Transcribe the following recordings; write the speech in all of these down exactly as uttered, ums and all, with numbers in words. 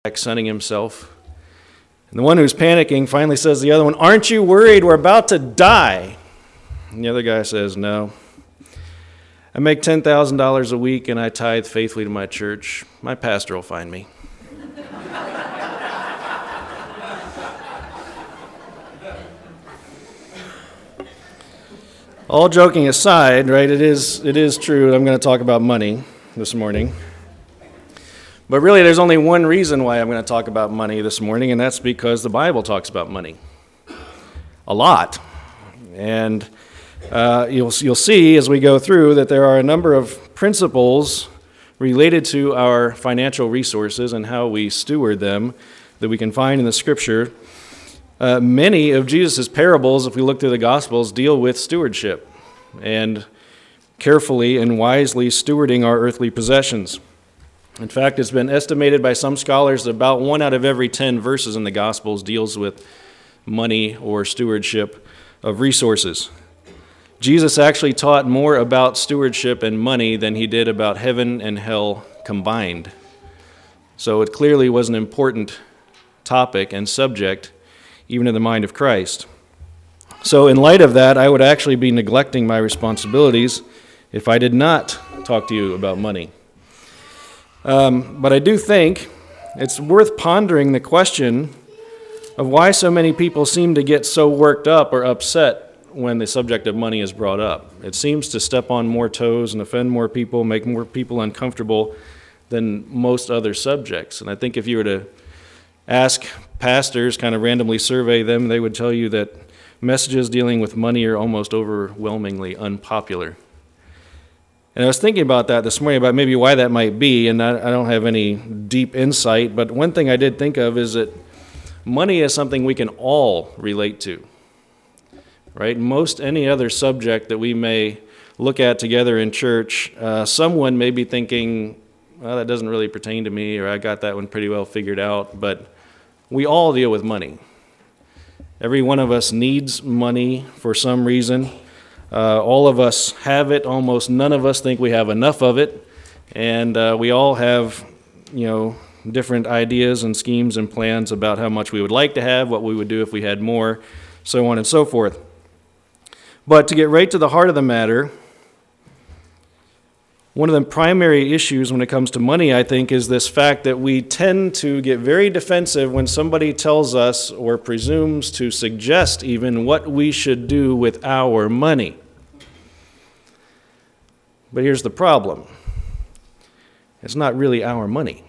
sunning himself. And the one who's panicking finally says to the other one, "Aren't you worried? We're about to die." And the other guy says, "No. I make ten thousand dollars a week and I tithe faithfully to my church. My pastor will find me." All joking aside, right, it is it is true I'm going to talk about money this morning. But really, there's only one reason why I'm going to talk about money this morning, and that's because the Bible talks about money a lot. And uh, you'll you'll see as we go through that there are a number of principles related to our financial resources and how we steward them that we can find in the Scripture. Uh, many of Jesus' parables, if we look through the Gospels, deal with stewardship and carefully and wisely stewarding our earthly possessions. In fact, it's been estimated by some scholars that about one out of every ten verses in the Gospels deals with money or stewardship of resources. Jesus actually taught more about stewardship and money than he did about heaven and hell combined. So it clearly was an important topic and subject even in the mind of Christ. So in light of that, I would actually be neglecting my responsibilities if I did not talk to you about money. Um, but I do think it's worth pondering the question of why so many people seem to get so worked up or upset when the subject of money is brought up. It seems to step on more toes and offend more people, make more people uncomfortable than most other subjects. And I think if you were to ask pastors, kind of randomly survey them, they would tell you that messages dealing with money are almost overwhelmingly unpopular. And I was thinking about that this morning, about maybe why that might be, and I, I don't have any deep insight, but one thing I did think of is that money is something we can all relate to, right? Most any other subject that we may look at together in church, uh, someone may be thinking, well, that doesn't really pertain to me, or I got that one pretty well figured out, but we all deal with money. Every one of us needs money for some reason. Uh, all of us have it. Almost none of us think we have enough of it. And uh, we all have, you know, different ideas and schemes and plans about how much we would like to have, what we would do if we had more, so on and so forth. But to get right to the heart of the matter, one of the primary issues when it comes to money, I think, is this fact that we tend to get very defensive when somebody tells us or presumes to suggest even what we should do with our money. But here's the problem. It's not really our money.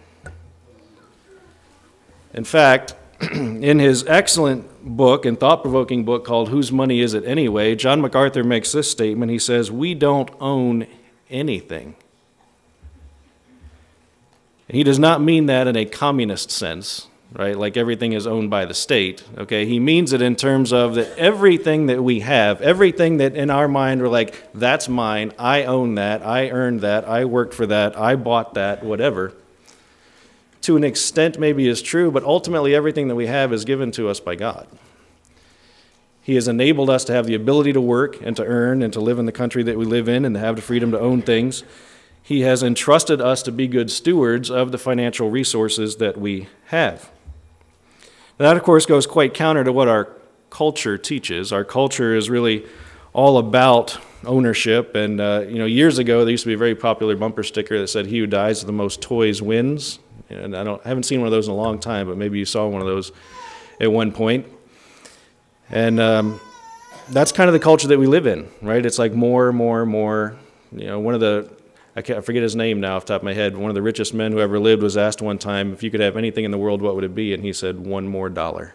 In fact, in his excellent book and thought-provoking book called Whose Money Is It Anyway?, John MacArthur makes this statement. He says, "We don't own anything." He does not mean that in a communist sense, right? Like everything is owned by the state, okay? He means it in terms of that everything that we have, everything that in our mind we're like, that's mine, I own that, I earned that, I worked for that, I bought that, whatever. To an extent maybe is true, but ultimately everything that we have is given to us by God. He has enabled us to have the ability to work and to earn and to live in the country that we live in and to have the freedom to own things. He has entrusted us to be good stewards of the financial resources that we have. Now, that, of course, goes quite counter to what our culture teaches. Our culture is really all about ownership. And, uh, you know, years ago, there used to be a very popular bumper sticker that said, "He who dies with the most toys wins." And I don't I haven't seen one of those in a long time, but maybe you saw one of those at one point. And um, that's kind of the culture that we live in, right? It's like more, more, more. You know, one of the, I, can't, I forget his name now off the top of my head, one of the richest men who ever lived was asked one time, if you could have anything in the world, what would it be? And he said, one more dollar.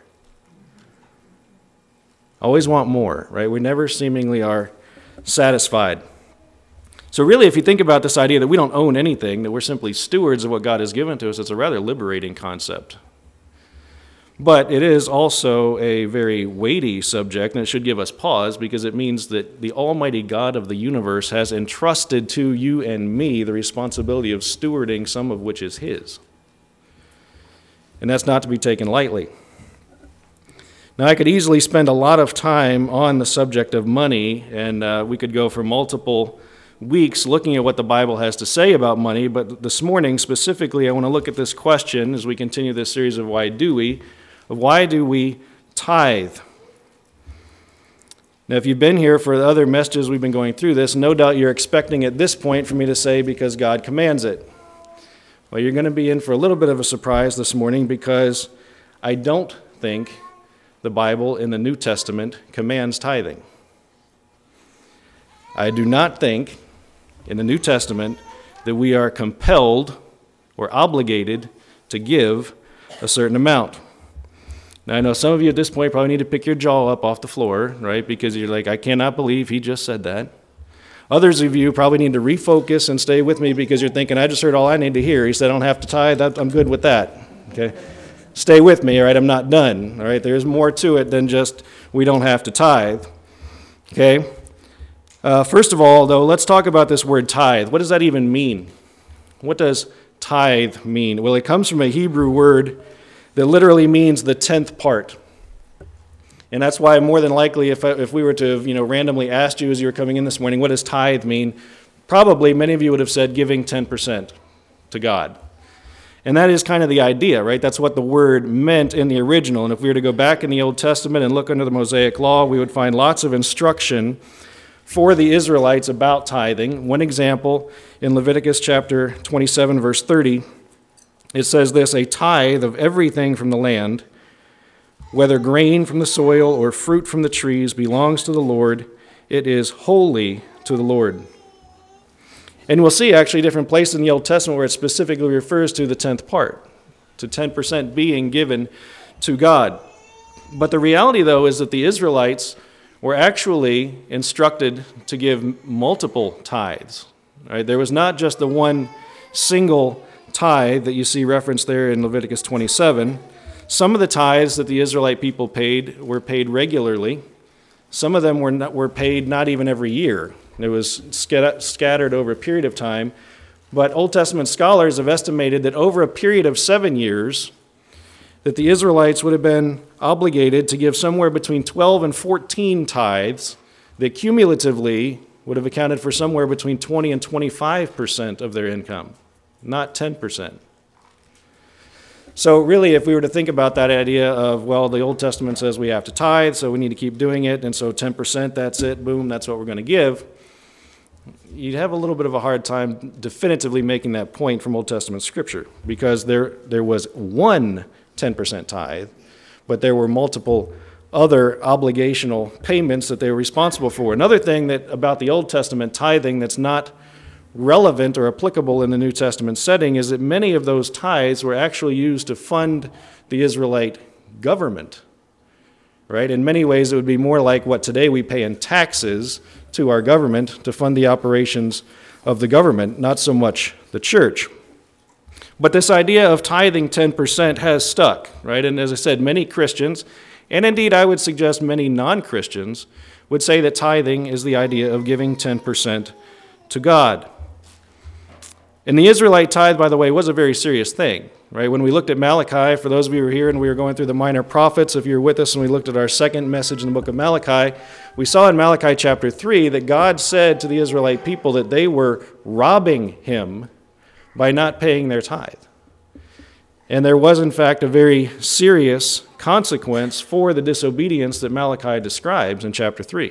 Always want more, right? We never seemingly are satisfied. So really, if you think about this idea that we don't own anything, that we're simply stewards of what God has given to us, it's a rather liberating concept. But it is also a very weighty subject, and it should give us pause because it means that the Almighty God of the universe has entrusted to you and me the responsibility of stewarding some of which is His. And that's not to be taken lightly. Now, I could easily spend a lot of time on the subject of money, and uh, we could go for multiple weeks looking at what the Bible has to say about money, but this morning specifically I want to look at this question as we continue this series of Why Do We? Of why do we tithe? Now, if you've been here for the other messages we've been going through this, no doubt you're expecting at this point for me to say because God commands it. Well, you're going to be in for a little bit of a surprise this morning because I don't think the Bible in the New Testament commands tithing. I do not think in the New Testament that we are compelled or obligated to give a certain amount. Now, I know some of you at this point probably need to pick your jaw up off the floor, right? Because you're like, I cannot believe he just said that. Others of you probably need to refocus and stay with me because you're thinking, I just heard all I need to hear. He said I don't have to tithe. I'm good with that. Okay? Stay with me, all right? I'm not done, all right? There's more to it than just we don't have to tithe. Okay? Uh, first of all, though, let's talk about this word tithe. What does that even mean? What does tithe mean? Well, it comes from a Hebrew word that literally means the tenth part. And that's why more than likely, if if we were to have, you know, randomly asked you as you were coming in this morning, what does tithe mean? Probably many of you would have said giving ten percent to God. And that is kind of the idea, right? That's what the word meant in the original. And if we were to go back in the Old Testament and look under the Mosaic Law, we would find lots of instruction for the Israelites about tithing. One example in Leviticus chapter twenty-seven, verse thirty, it says this, a tithe of everything from the land, whether grain from the soil or fruit from the trees, belongs to the Lord. It is holy to the Lord. And we'll see actually different places in the Old Testament where it specifically refers to the tenth part, to ten percent being given to God. But the reality, though, is that the Israelites were actually instructed to give multiple tithes. Right? There was not just the one single tithe that you see referenced there in Leviticus twenty-seven. Some of the tithes that the Israelite people paid were paid regularly. Some of them were not, were paid not even every year. It was scat- scattered over a period of time. But Old Testament scholars have estimated that over a period of seven years, that the Israelites would have been obligated to give somewhere between twelve and fourteen tithes that cumulatively would have accounted for somewhere between twenty and twenty-five percent of their income, not ten percent. So really, if we were to think about that idea of, well, the Old Testament says we have to tithe, so we need to keep doing it, and so ten percent, that's it, boom, that's what we're going to give, you'd have a little bit of a hard time definitively making that point from Old Testament Scripture, because there, there was one ten percent tithe, but there were multiple other obligational payments that they were responsible for. Another thing that about the Old Testament tithing that's not relevant or applicable in the New Testament setting is that many of those tithes were actually used to fund the Israelite government, right? In many ways, it would be more like what today we pay in taxes to our government to fund the operations of the government, not so much the church. But this idea of tithing ten percent has stuck, right? And as I said, many Christians, and indeed I would suggest many non-Christians, would say that tithing is the idea of giving ten percent to God. And the Israelite tithe, by the way, was a very serious thing, right? When we looked at Malachi, for those of you who were here and we were going through the minor prophets, if you're with us and we looked at our second message in the book of Malachi, we saw in Malachi chapter three that God said to the Israelite people that they were robbing him by not paying their tithe. And there was, in fact, a very serious consequence for the disobedience that Malachi describes in chapter three.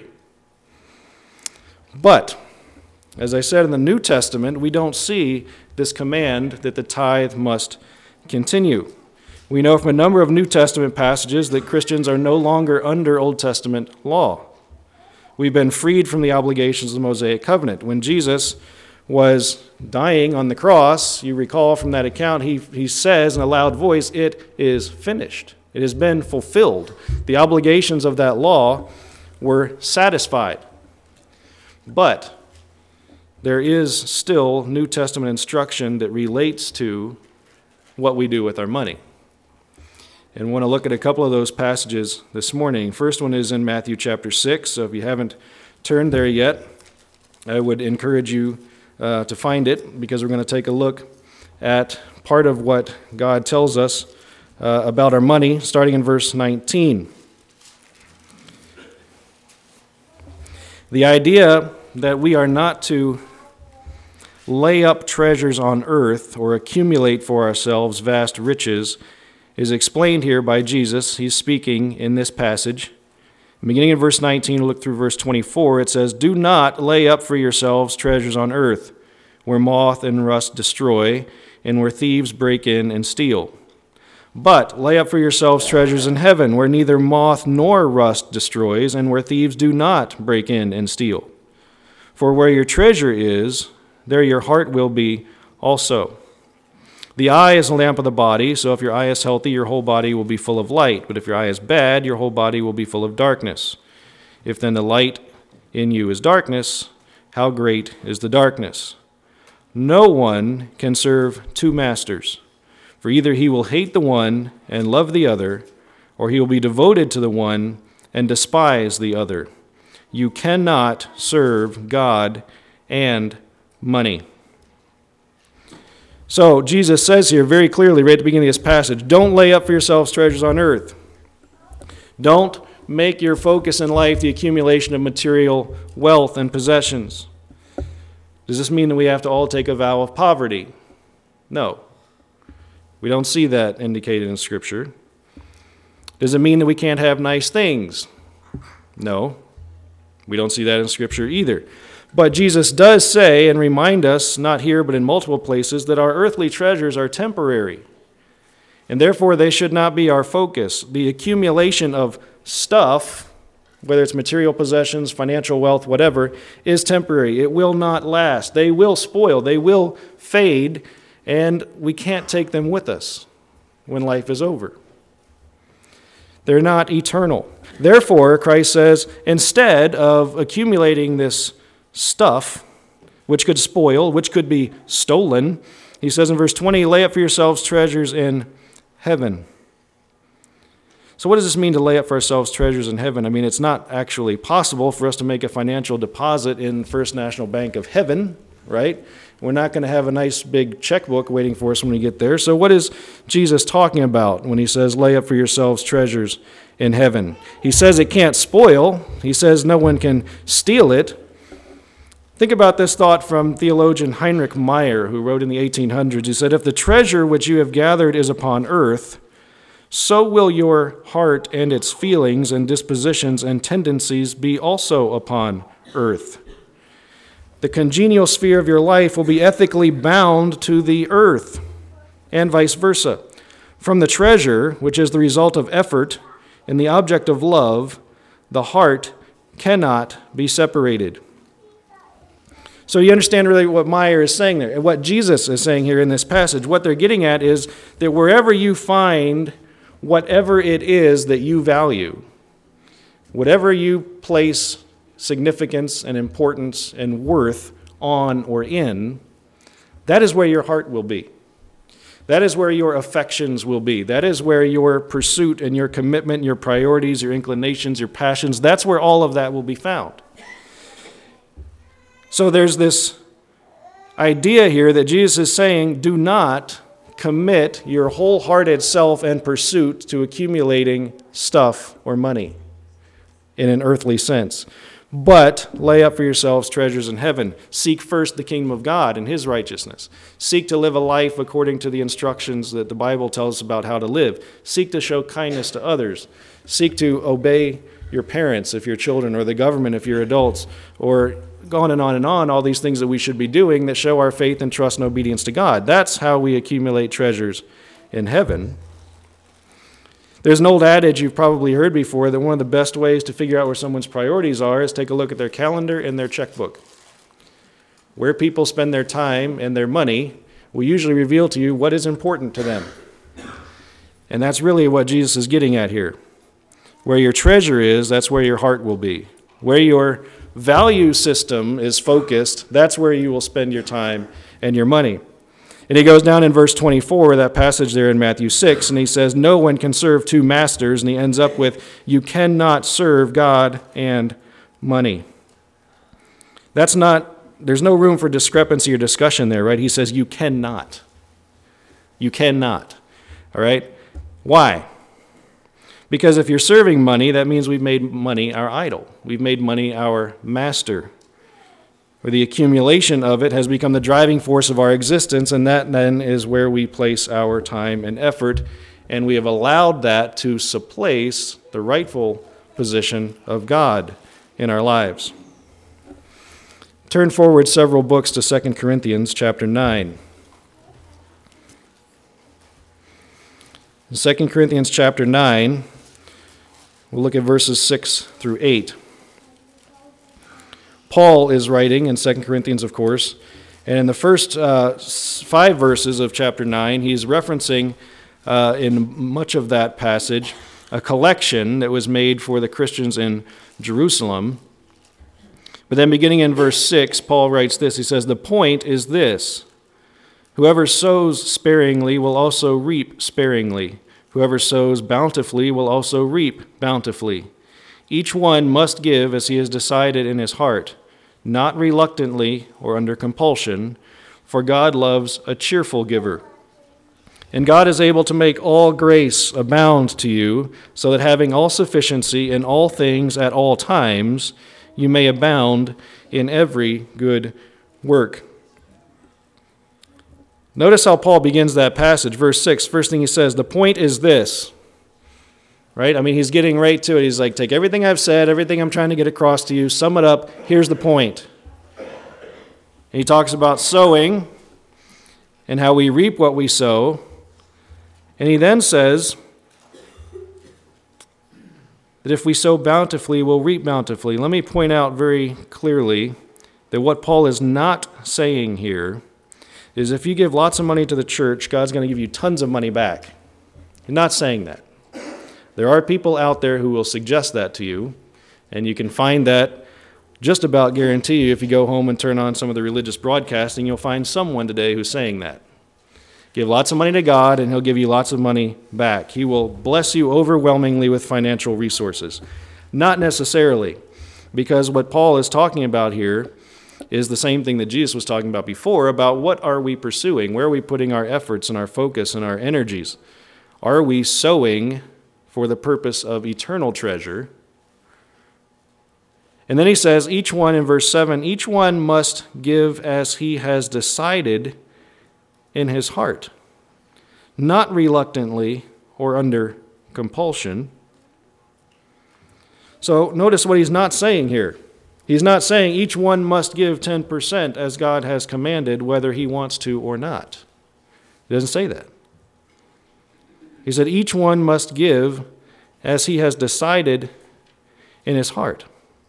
But as I said, in the New Testament, we don't see this command that the tithe must continue. We know from a number of New Testament passages that Christians are no longer under Old Testament law. We've been freed from the obligations of the Mosaic covenant. When Jesus was dying on the cross, you recall from that account, he, he says in a loud voice, "It is finished." It has been fulfilled. The obligations of that law were satisfied. But there is still New Testament instruction that relates to what we do with our money. And I want to look at a couple of those passages this morning. First one is in Matthew chapter six, so if you haven't turned there yet, I would encourage you uh, to find it, because we're going to take a look at part of what God tells us uh, about our money, starting in verse nineteen. The idea that we are not to lay up treasures on earth or accumulate for ourselves vast riches is explained here by Jesus. He's speaking in this passage. Beginning in verse nineteen, look through verse twenty-four, it says, "Do not lay up for yourselves treasures on earth, where moth and rust destroy, and where thieves break in and steal. But lay up for yourselves treasures in heaven, where neither moth nor rust destroys, and where thieves do not break in and steal. For where your treasure is, there your heart will be also. The eye is the lamp of the body, so if your eye is healthy, your whole body will be full of light. But if your eye is bad, your whole body will be full of darkness. If then the light in you is darkness, how great is the darkness? No one can serve two masters, for either he will hate the one and love the other, or he will be devoted to the one and despise the other. You cannot serve God and money." So Jesus says here very clearly right at the beginning of this passage, don't lay up for yourselves treasures on earth. Don't make your focus in life the accumulation of material wealth and possessions. Does this mean that we have to all take a vow of poverty? No. We don't see that indicated in Scripture. Does it mean that we can't have nice things? No. We don't see that in Scripture either. But Jesus does say and remind us, not here but in multiple places, that our earthly treasures are temporary. And therefore they should not be our focus. The accumulation of stuff, whether it's material possessions, financial wealth, whatever, is temporary. It will not last. They will spoil. They will fade. And we can't take them with us when life is over. They're not eternal. Therefore, Christ says, instead of accumulating this stuff, which could spoil, which could be stolen, he says in verse twenty, lay up for yourselves treasures in heaven. So what does this mean to lay up for ourselves treasures in heaven? I mean, it's not actually possible for us to make a financial deposit in First National Bank of Heaven, right? We're not going to have a nice big checkbook waiting for us when we get there. So what is Jesus talking about when he says, lay up for yourselves treasures in heaven? He says it can't spoil. He says no one can steal it. Think about this thought from theologian Heinrich Meyer, who wrote in the eighteen hundreds. He said, if the treasure which you have gathered is upon earth, so will your heart and its feelings and dispositions and tendencies be also upon earth. The congenial sphere of your life will be ethically bound to the earth, and vice versa. From the treasure, which is the result of effort, and the object of love, the heart cannot be separated. So you understand really what Meyer is saying there, and what Jesus is saying here in this passage. What they're getting at is that wherever you find whatever it is that you value, whatever you place significance and importance and worth on or in, that is where your heart will be. That is where your affections will be. That is where your pursuit and your commitment, your priorities, your inclinations, your passions, that's where all of that will be found. So there's this idea here that Jesus is saying, do not commit your wholehearted self and pursuit to accumulating stuff or money in an earthly sense. But lay up for yourselves treasures in heaven. Seek first the kingdom of God and his righteousness. Seek to live a life according to the instructions that the Bible tells us about how to live. Seek to show kindness to others. Seek to obey your parents if you're children, or the government if you're adults, or on and on and on, all these things that we should be doing that show our faith and trust and obedience to God. That's how we accumulate treasures in heaven. There's an old adage you've probably heard before that one of the best ways to figure out where someone's priorities are is take a look at their calendar and their checkbook. Where people spend their time and their money will usually reveal to you what is important to them. And that's really what Jesus is getting at here. Where your treasure is, that's where your heart will be. Where your value system is focused, that's where you will spend your time and your money. And he goes down in verse twenty-four, that passage there in Matthew six, and he says, no one can serve two masters, and he ends up with, you cannot serve God and money. That's not, there's no room for discrepancy or discussion there, right? He says, you cannot. You cannot. All right? Why? Because if you're serving money, that means we've made money our idol. We've made money our master. or the accumulation of it has become the driving force of our existence, and that then is where we place our time and effort, and we have allowed that to supplanter the rightful position of God in our lives. Turn forward several books to Second Corinthians chapter nine. In Second Corinthians chapter nine, we'll look at verses six through eight. Paul is writing in Second Corinthians, of course, and in the first uh, five verses of chapter nine, he's referencing uh, in much of that passage a collection that was made for the Christians in Jerusalem. But then beginning in verse six, Paul writes this. He says, "The point is this: whoever sows sparingly will also reap sparingly. Whoever sows bountifully will also reap bountifully. Each one must give as he has decided in his heart, not reluctantly or under compulsion, for God loves a cheerful giver. And God is able to make all grace abound to you, so that having all sufficiency in all things at all times, you may abound in every good work." Notice how Paul begins that passage, verse six. First thing he says, the point is this. Right? I mean, he's getting right to it. He's like, take everything I've said, everything I'm trying to get across to you, sum it up. Here's the point. And he talks about sowing and how we reap what we sow. And he then says that if we sow bountifully, we'll reap bountifully. Let me point out very clearly that what Paul is not saying here is if you give lots of money to the church, God's going to give you tons of money back. He's not saying that. There are people out there who will suggest that to you, and you can find that just about guarantee you if you go home and turn on some of the religious broadcasting, you'll find someone today who's saying that. Give lots of money to God, and he'll give you lots of money back. He will bless you overwhelmingly with financial resources. Not necessarily, because what Paul is talking about here is the same thing that Jesus was talking about before, about what are we pursuing? Where are we putting our efforts and our focus and our energies? Are we sowing for the purpose of eternal treasure? And then he says, each one, in verse seven, each one must give as he has decided in his heart, not reluctantly or under compulsion. So notice what he's not saying here. He's not saying each one must give ten percent as God has commanded, whether he wants to or not. He doesn't say that. He said each one must give as he has decided in his heart.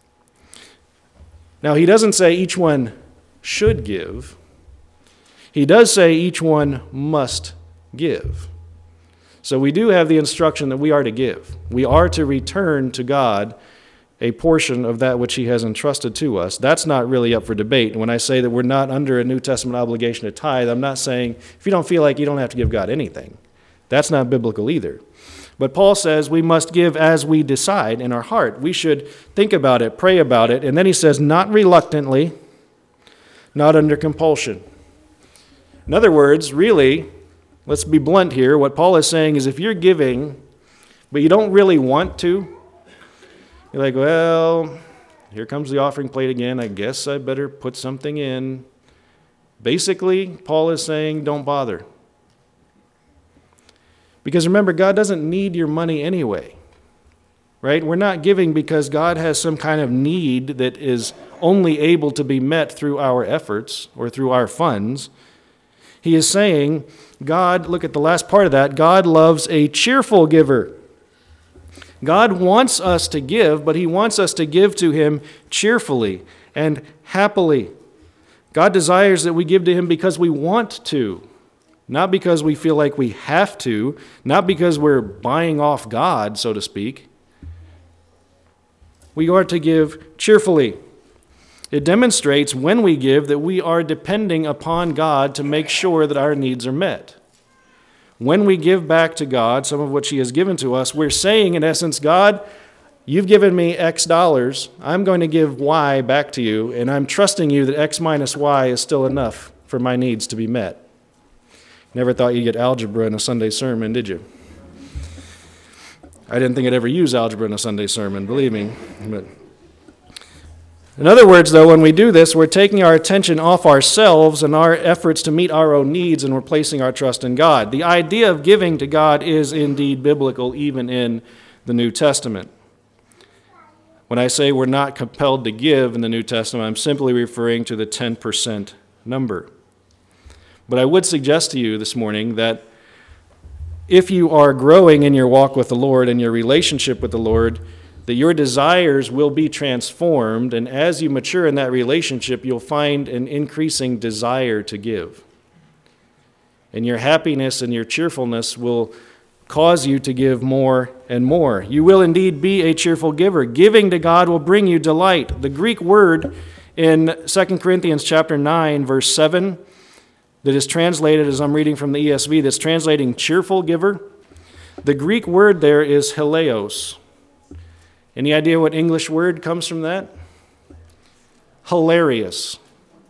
Now, he doesn't say each one should give. He does say each one must give. So we do have the instruction that we are to give. We are to return to God a portion of that which he has entrusted to us. That's not really up for debate. When I say that we're not under a New Testament obligation to tithe, I'm not saying if you don't feel like you don't have to give God anything. That's not biblical either. But Paul says we must give as we decide in our heart. We should think about it, pray about it, and then he says not reluctantly, not under compulsion. In other words, really, let's be blunt here, what Paul is saying is if you're giving, but you don't really want to, you're like, well, here comes the offering plate again, I guess I better put something in. Basically, Paul is saying don't bother. Because remember, God doesn't need your money anyway, right? We're not giving because God has some kind of need that is only able to be met through our efforts or through our funds. He is saying, God, look at the last part of that, God loves a cheerful giver. God wants us to give, but he wants us to give to him cheerfully and happily. God desires that we give to him because we want to. Not because we feel like we have to, not because we're buying off God, so to speak. We are to give cheerfully. It demonstrates when we give that we are depending upon God to make sure that our needs are met. When we give back to God some of what he has given to us, we're saying in essence, God, you've given me X dollars, I'm going to give Y back to you, and I'm trusting you that X minus Y is still enough for my needs to be met. Never thought you'd get algebra in a Sunday sermon, did you? I didn't think I'd ever use algebra in a Sunday sermon, believe me. But In other words, though, when we do this, we're taking our attention off ourselves and our efforts to meet our own needs, and we're placing our trust in God. The idea of giving to God is indeed biblical, even in the New Testament. When I say we're not compelled to give in the New Testament, I'm simply referring to the ten percent number. But I would suggest to you this morning that if you are growing in your walk with the Lord and your relationship with the Lord, that your desires will be transformed, and as you mature in that relationship, you'll find an increasing desire to give. And your happiness and your cheerfulness will cause you to give more and more. You will indeed be a cheerful giver. Giving to God will bring you delight. The Greek word in Second Corinthians chapter nine, verse seven, that is translated, as I'm reading from the E S V, that's translating cheerful giver, the Greek word there is hileos. Any idea what English word comes from that? Hilarious.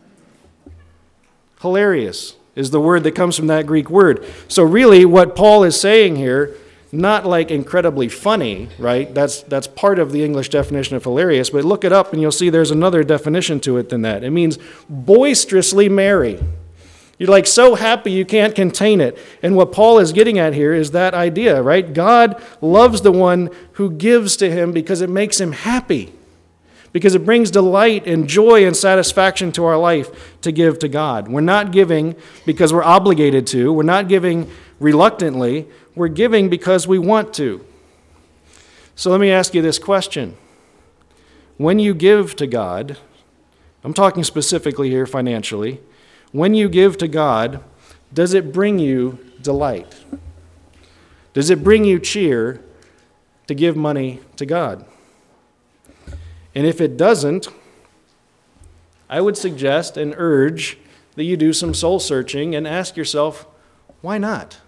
Hilarious is the word that comes from that Greek word. So really what Paul is saying here, not like incredibly funny, right? That's that's part of the English definition of hilarious, but look it up and you'll see there's another definition to it than that. It means boisterously merry. You're like so happy you can't contain it. And what Paul is getting at here is that idea, right? God loves the one who gives to him because it makes him happy, because it brings delight and joy and satisfaction to our life to give to God. We're not giving because we're obligated to. We're not giving reluctantly. We're giving because we want to. So let me ask you this question. When you give to God, I'm talking specifically here financially, when you give to God, does it bring you delight? Does it bring you cheer to give money to God? And if it doesn't, I would suggest and urge that you do some soul searching and ask yourself, why not?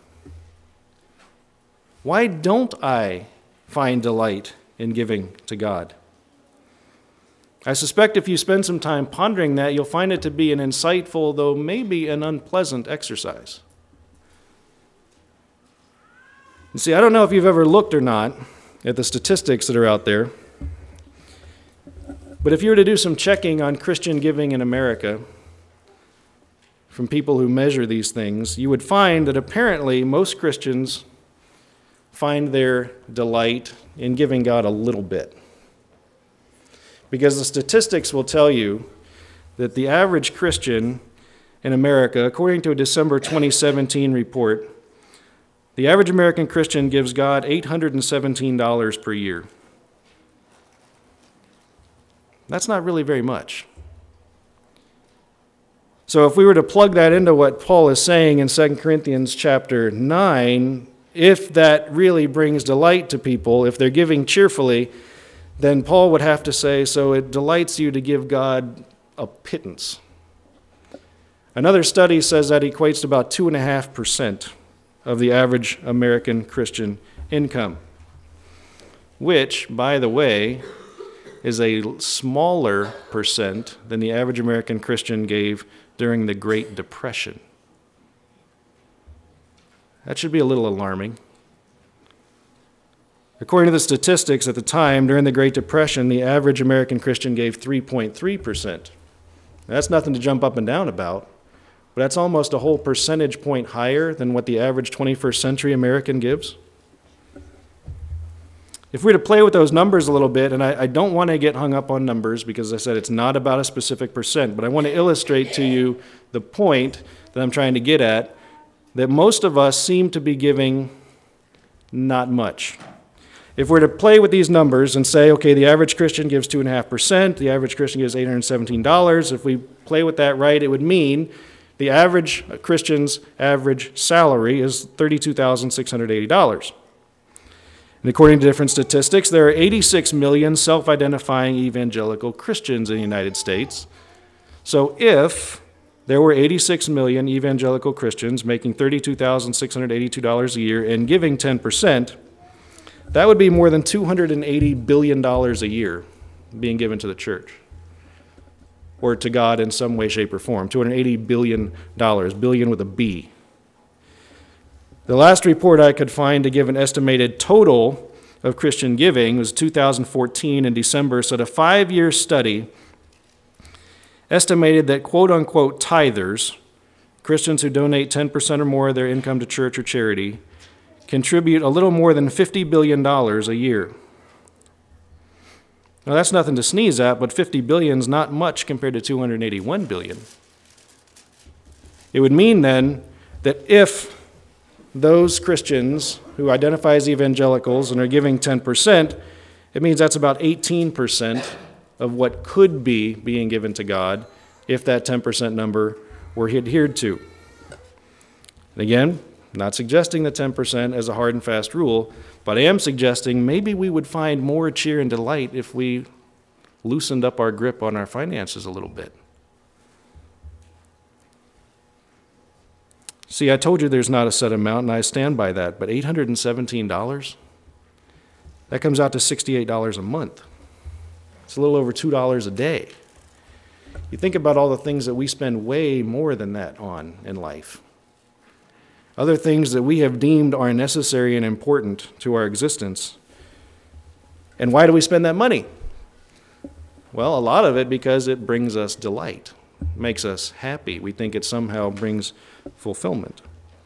Why don't I find delight in giving to God? I suspect if you spend some time pondering that, you'll find it to be an insightful, though maybe an unpleasant exercise. And see, I don't know if you've ever looked or not at the statistics that are out there, but if you were to do some checking on Christian giving in America from people who measure these things, you would find that apparently most Christians find their delight in giving God a little bit. Because the statistics will tell you that the average Christian in America, according to a December twenty seventeen report, the average American Christian gives God eight hundred seventeen dollars per year. That's not really very much. So if we were to plug that into what Paul is saying in Second Corinthians chapter nine, if that really brings delight to people, if they're giving cheerfully, then Paul would have to say, so it delights you to give God a pittance. Another study says that equates to about two point five percent of the average American Christian income, which, by the way, is a smaller percent than the average American Christian gave during the Great Depression. That should be a little alarming. According to the statistics at the time, during the Great Depression, the average American Christian gave three point three percent. That's nothing to jump up and down about, but that's almost a whole percentage point higher than what the average twenty-first century American gives. If we were to play with those numbers a little bit, and I, I don't want to get hung up on numbers because I said it's not about a specific percent, but I want to illustrate to you the point that I'm trying to get at, that most of us seem to be giving not much. If we're to play with these numbers and say, okay, the average Christian gives two point five percent, the average Christian gives eight hundred seventeen dollars, if we play with that right, it would mean the average Christian's average salary is thirty-two thousand six hundred eighty dollars. And according to different statistics, there are eighty-six million self-identifying evangelical Christians in the United States. So if there were eighty-six million evangelical Christians making thirty-two thousand six hundred eighty-two dollars a year and giving ten percent, that would be more than two hundred eighty billion dollars a year being given to the church or to God in some way, shape, or form. two hundred eighty billion dollars, billion with a B. The last report I could find to give an estimated total of Christian giving was two thousand fourteen in December, said a five-year study estimated that quote-unquote tithers, Christians who donate ten percent or more of their income to church or charity, contribute a little more than fifty billion dollars a year. Now that's nothing to sneeze at, but fifty billion dollars is not much compared to two hundred eighty-one billion dollars. It would mean then that if those Christians who identify as evangelicals and are giving ten percent, it means that's about eighteen percent of what could be being given to God if that ten percent number were adhered to. And again, not suggesting the ten percent as a hard and fast rule, but I am suggesting maybe we would find more cheer and delight if we loosened up our grip on our finances a little bit. See, I told you there's not a set amount, and I stand by that, but eight hundred seventeen dollars, that comes out to sixty-eight dollars a month. It's a little over two dollars a day. You think about all the things that we spend way more than that on in life. Other things that we have deemed are necessary and important to our existence. And why do we spend that money? Well, a lot of it because it brings us delight, makes us happy. We think it somehow brings fulfillment.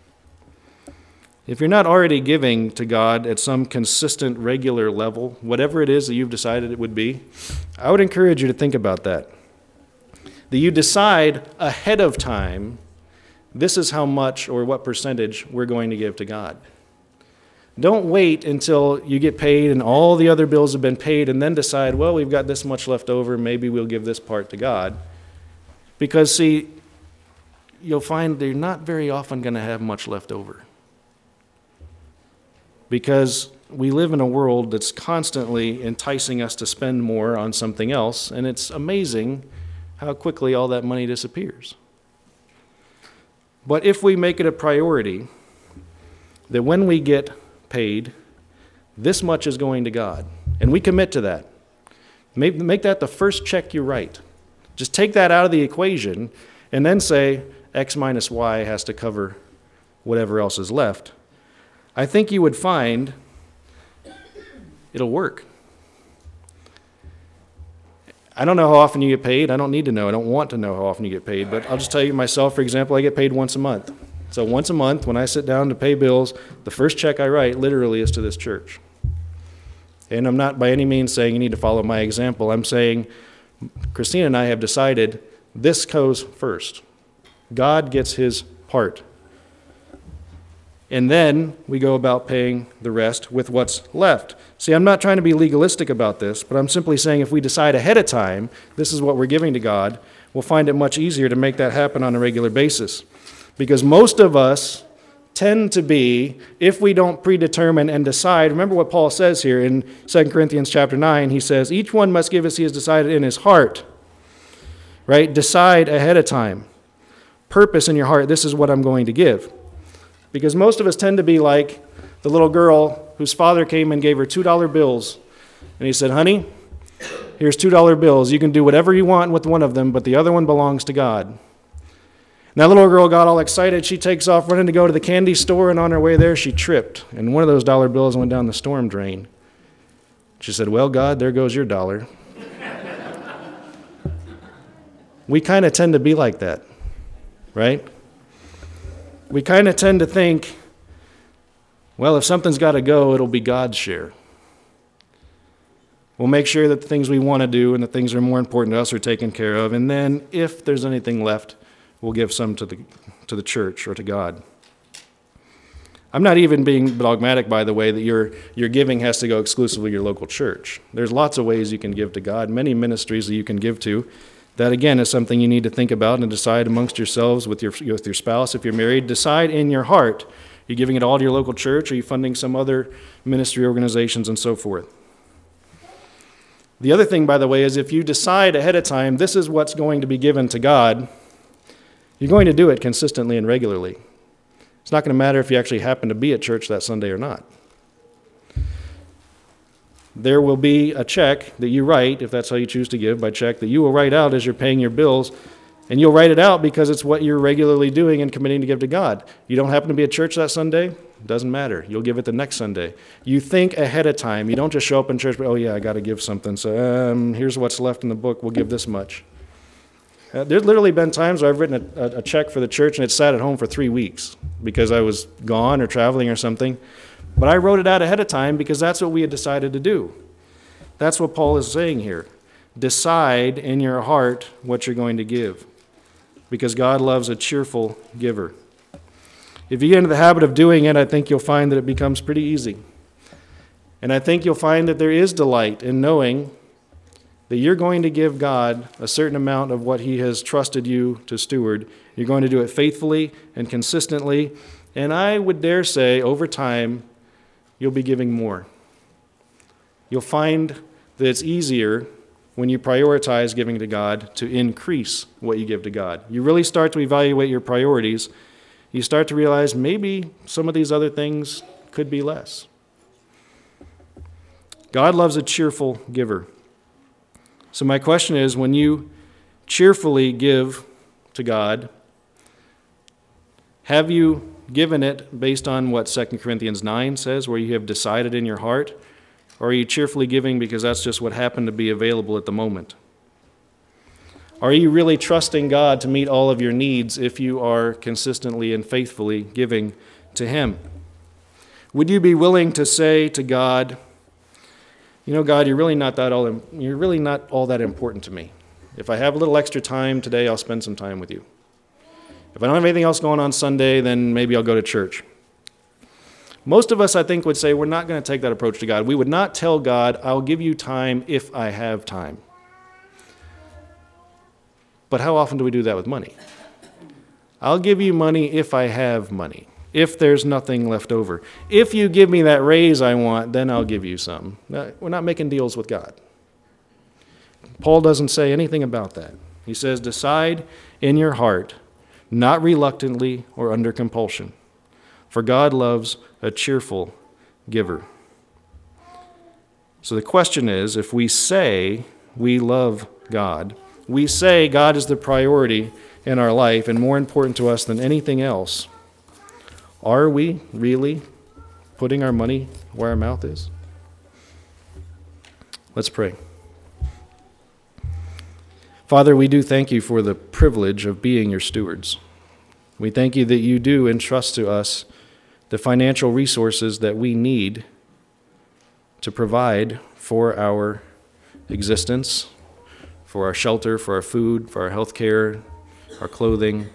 If you're not already giving to God at some consistent, regular level, whatever it is that you've decided it would be, I would encourage you to think about that. That you decide ahead of time, this is how much or what percentage we're going to give to God. Don't wait until you get paid and all the other bills have been paid and then decide, well, we've got this much left over, maybe we'll give this part to God. Because, see, you'll find they're not very often going to have much left over. Because we live in a world that's constantly enticing us to spend more on something else, and it's amazing how quickly all that money disappears. But if we make it a priority that when we get paid, this much is going to God, and we commit to that, make, make that the first check you write. Just take that out of the equation and then say X minus Y has to cover whatever else is left. I think you would find it'll work. I don't know how often you get paid. I don't need to know. I don't want to know how often you get paid. But I'll just tell you myself, for example, I get paid once a month. So once a month, when I sit down to pay bills, the first check I write literally is to this church. And I'm not by any means saying you need to follow my example. I'm saying Christina and I have decided this goes first. God gets his part. And then we go about paying the rest with what's left. See, I'm not trying to be legalistic about this, but I'm simply saying if we decide ahead of time, this is what we're giving to God, we'll find it much easier to make that happen on a regular basis. Because most of us tend to be, if we don't predetermine and decide, remember what Paul says here in Second Corinthians chapter nine, he says, each one must give as he has decided in his heart. Right? Decide ahead of time. Purpose in your heart, this is what I'm going to give. Because most of us tend to be like the little girl whose father came and gave her two dollar bills. And he said, honey, here's two dollar bills. You can do whatever you want with one of them, but the other one belongs to God. And that little girl got all excited. She takes off running to go to the candy store, and on her way there, she tripped. And one of those dollar bills went down the storm drain. She said, well, God, there goes your dollar. We kind of tend to be like that, right? We kind of tend to think, well, if something's got to go, it'll be God's share. We'll make sure that the things we want to do and the things that are more important to us are taken care of. And then if there's anything left, we'll give some to the to the church or to God. I'm not even being dogmatic, by the way, that your, your giving has to go exclusively to your local church. There's lots of ways you can give to God, many ministries that you can give to. That, again, is something you need to think about and decide amongst yourselves with your with your spouse. If you're married, decide in your heart. Are you giving it all to your local church? Or are you funding some other ministry organizations and so forth? The other thing, by the way, is if you decide ahead of time, this is what's going to be given to God, you're going to do it consistently and regularly. It's not going to matter if you actually happen to be at church that Sunday or not. There will be a check that you write, if that's how you choose to give, by check, that you will write out as you're paying your bills, and you'll write it out because it's what you're regularly doing and committing to give to God. You don't happen to be at church that Sunday? Doesn't matter. You'll give it the next Sunday. You think ahead of time. You don't just show up in church, but, oh yeah, I got to give something, so um, here's what's left in the book. We'll give this much. Uh, there's literally been times where I've written a, a, a check for the church and it sat at home for three weeks because I was gone or traveling or something. But I wrote it out ahead of time because that's what we had decided to do. That's what Paul is saying here. Decide in your heart what you're going to give, because God loves a cheerful giver. If you get into the habit of doing it, I think you'll find that it becomes pretty easy. And I think you'll find that there is delight in knowing that you're going to give God a certain amount of what he has trusted you to steward. You're going to do it faithfully and consistently, and I would dare say over time, you'll be giving more. You'll find that it's easier when you prioritize giving to God to increase what you give to God. You really start to evaluate your priorities. You start to realize maybe some of these other things could be less. God loves a cheerful giver. So my question is, when you cheerfully give to God, have you given it based on what Second Corinthians nine says, where you have decided in your heart? Or are you cheerfully giving because that's just what happened to be available at the moment? Are you really trusting God to meet all of your needs if you are consistently and faithfully giving to him? Would you be willing to say to God, you know, God, you're really not that all you're really not all that important to me. If I have a little extra time today, I'll spend some time with you. If I don't have anything else going on Sunday, then maybe I'll go to church. Most of us, I think, would say we're not going to take that approach to God. We would not tell God, I'll give you time if I have time. But how often do we do that with money? I'll give you money if I have money, if there's nothing left over. If you give me that raise I want, then I'll give you some. We're not making deals with God. Paul doesn't say anything about that. He says, decide in your heart, not reluctantly or under compulsion. For God loves a cheerful giver. So the question is, if we say we love God, we say God is the priority in our life and more important to us than anything else, are we really putting our money where our mouth is? Let's pray. Father, we do thank you for the privilege of being your stewards. We thank you that you do entrust to us the financial resources that we need to provide for our existence, for our shelter, for our food, for our health care, our clothing.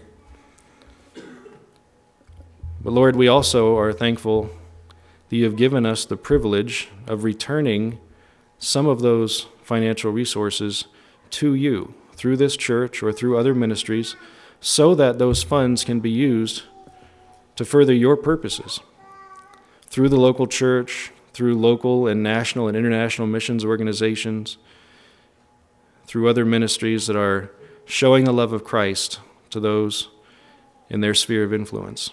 But Lord, we also are thankful that you have given us the privilege of returning some of those financial resources to you through this church or through other ministries, so that those funds can be used to further your purposes through the local church, through local and national and international missions organizations, through other ministries that are showing the love of Christ to those in their sphere of influence.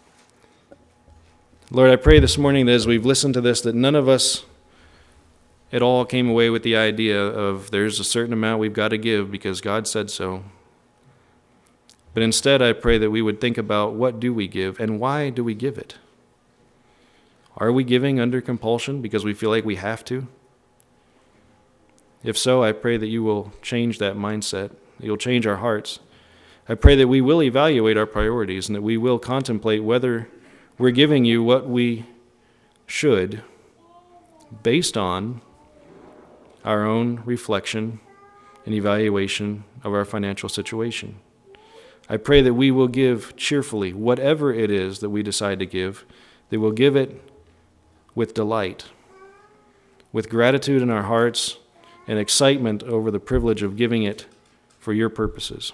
Lord, I pray this morning that as we've listened to this, that none of us at all came away with the idea of there's a certain amount we've got to give because God said so. But instead, I pray that we would think about what do we give and why do we give it? Are we giving under compulsion because we feel like we have to? If so, I pray that you will change that mindset. You'll change our hearts. I pray that we will evaluate our priorities and that we will contemplate whether we're giving you what we should based on our own reflection and evaluation of our financial situation. I pray that we will give cheerfully whatever it is that we decide to give, that we'll give it with delight, with gratitude in our hearts and excitement over the privilege of giving it for your purposes.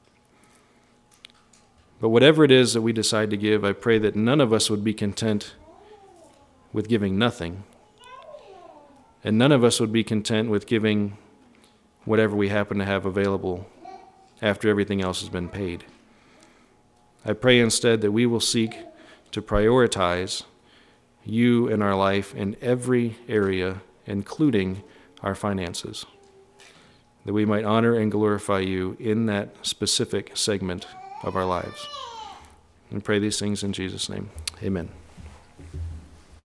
But whatever it is that we decide to give, I pray that none of us would be content with giving nothing, and none of us would be content with giving whatever we happen to have available after everything else has been paid. I pray instead that we will seek to prioritize you in our life in every area, including our finances, that we might honor and glorify you in that specific segment of our lives. And pray these things in Jesus' name. Amen.